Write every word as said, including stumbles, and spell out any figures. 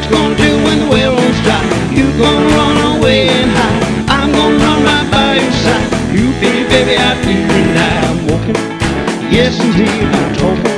What you gonna do when the well runs dry? You gonna run away and hide. I'm gonna run right by your side. You baby, baby, I feel and I'm walking. Yes, indeed, I'm talking.